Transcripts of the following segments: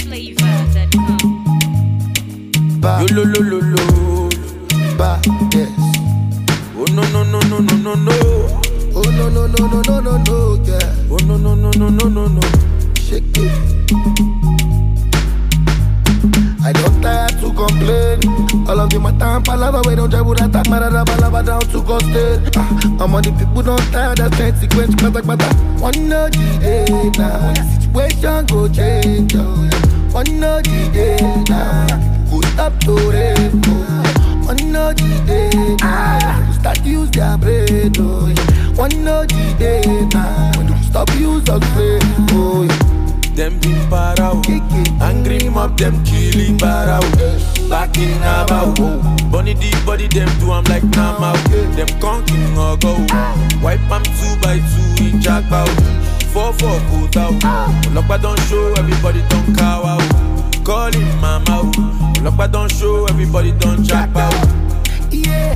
NigerFlavor.com. Yo lo lo lo lo. Ba, yes. Oh no no no no no no no. Oh no no no no no no no, yeah. Oh no no no no no no no. Shake it. I don't tire to complain. All of you my time palava, we don't jabu that marada balava down to coastal. I'm on the people don't tire that consequence, bata. One no the day now, the situation go change. One no the day now, go stop to rain. One no the day now, go start use their brain. One no the day now, stop use of brain. Oh yeah. Them been parao, angry mob them killing barao. Back in Nabao, bunny the body them do I'm like Namao. Them conking or go, wipe them 2x2 in Jackbow. 4-4 put out, Lokba don't show everybody don't cow out. Call him mama, Lokba don't show everybody don't jack out. Yeah,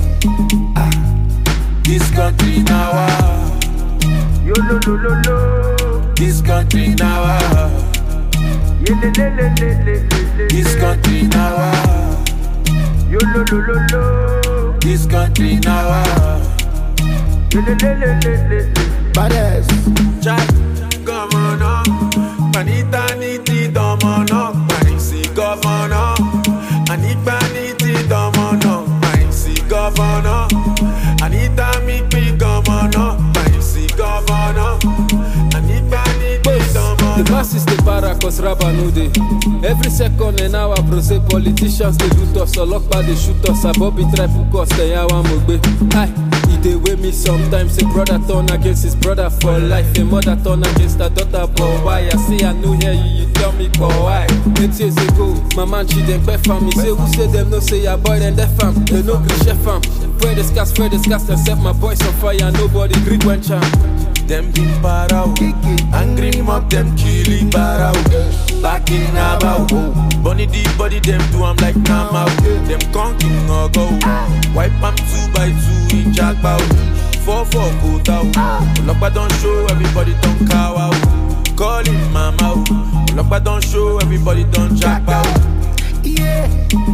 This country now, Yo lo lo lo lo. this country now, Ye le le le le le le. this country now, Yo lo lo lo lo. this country now. Ye le le le le le. badass. Jack, governor, Panita niti domono, Panisi governor, Anita niti domono, Panisi governor, Anita mikpi governor, Panisi governor, Anita niti The domono. masses they para cause rapper no dey. Every second and hour bro say politicians they loot us, Olokpa they shoot us, Abobi try hook us, then yawa mogbe. Hi, he dey weigh me sometimes. A brother turn against his brother for life. A mother turn against her daughter, but why? I say I no hear you, you tell me but why? 8 years ago, my man she dem pay fam. Me say who say them no say your boy then deaf fam. They no gree chef fam. Pray the scars, and set my boys on fire. Nobody gree when charm. Them been parao, angry mob them killing barao. Back in Nabao, bunny the body them do I'm like Namao. Them conking or go, wipe them 2x2 in Jackbow. 4-4 put out, Lokba don't show everybody don't cow out. Call him mama, Lokba don't show everybody don't jack out. Yeah,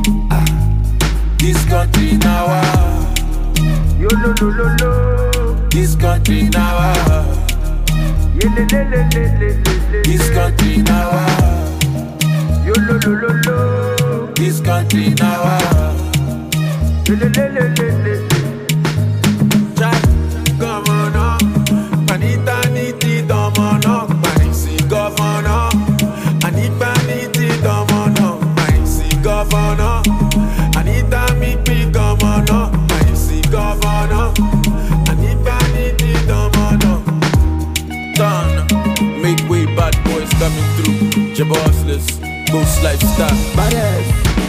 This country now, Yo lo lo lo lo. this country now, Ye le le le le le le. this country now, Yo lo lo lo lo. this country now. Ye le le le le le. Jack, governor, Panita niti domono, Panisi governor, Anita niti domono, Panisi governor, Anita mikpi governor, Panisi governor, Anita niti domono. Done, make way, bad boys coming through. Jabossless, ghost lifestyle. badass.